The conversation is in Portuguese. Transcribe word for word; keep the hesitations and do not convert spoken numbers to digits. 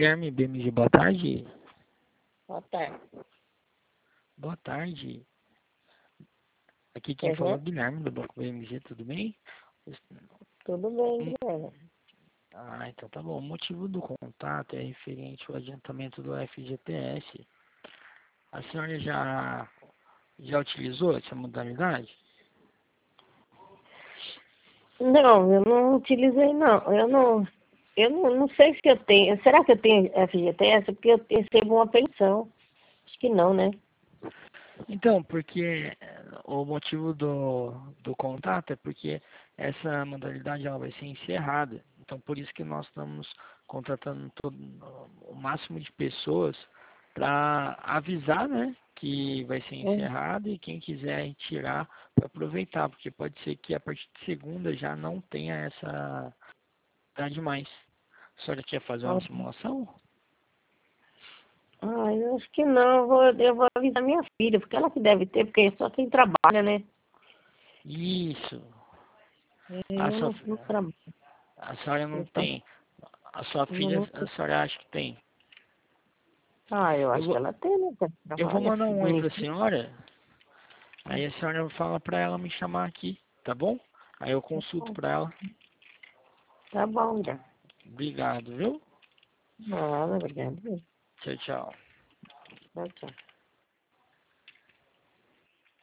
Guilherme B M G, boa tarde. Boa tarde. Boa tarde. Aqui quem Uhum. falou é o Guilherme do Banco B M G, tudo bem? Tudo bem, Guilherme. Ah, então tá bom. O motivo do contato é referente ao adiantamento do F G T S. A senhora já, já utilizou essa modalidade? Não, eu não utilizei não. Eu não, eu não, não sei se eu tenho. Será que eu tenho F G T S? Porque eu recebo uma pensão. Acho que não, né? Então, porque eh, o motivo do, do contato é porque essa modalidade ela vai ser encerrada. Então, por isso que nós estamos contratando todo, o máximo de pessoas para avisar, né, que vai ser Hum. encerrado e quem quiser retirar para aproveitar, porque pode ser que a partir de segunda já não tenha essa idade mais. A senhora quer fazer uma simulação? Ah, eu acho que não. Eu vou, eu vou avisar minha filha, porque ela que deve ter, porque só quem trabalha, né? Isso. A Eu sua, não, não trabalho. a senhora não Então, tem. A sua não, filha, não a sei. senhora acha que tem? Ah, eu Eu acho que vou, ela tem, né? Que ela eu vou trabalha. mandar um oi Me- pra senhora, aí a senhora fala pra ela me chamar aqui, tá bom? Aí eu consulto pra ela. Tá bom, Guilherme. Obrigado, viu? Nada, obrigado. Tchau, tchau. Tchau, tchau.